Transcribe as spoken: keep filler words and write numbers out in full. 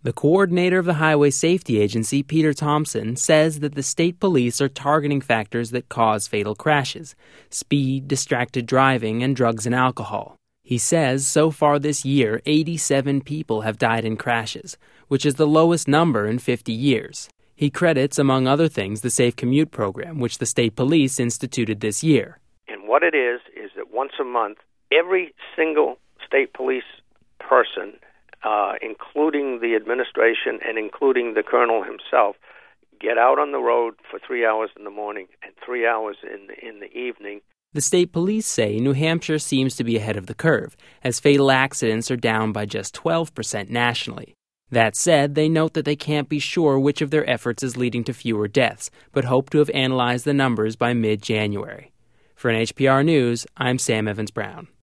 The coordinator of the Highway Safety Agency, Peter Thompson, says that the state police are targeting factors that cause fatal crashes: speed, distracted driving, and drugs and alcohol. He says so far this year, eighty-seven people have died in crashes, which is the lowest number in fifty years. He credits, among other things, the Safe Commute program, which the state police instituted this year. And what it is, is that once a month, every single state police person, uh, including the administration and including the colonel himself, get out on the road for three hours in the morning and three hours in the, in the evening. The state police say New Hampshire seems to be ahead of the curve, as fatal accidents are down by just twelve percent nationally. That said, they note that they can't be sure which of their efforts is leading to fewer deaths, but hope to have analyzed the numbers by mid-January. For N H P R News, I'm Sam Evans-Brown.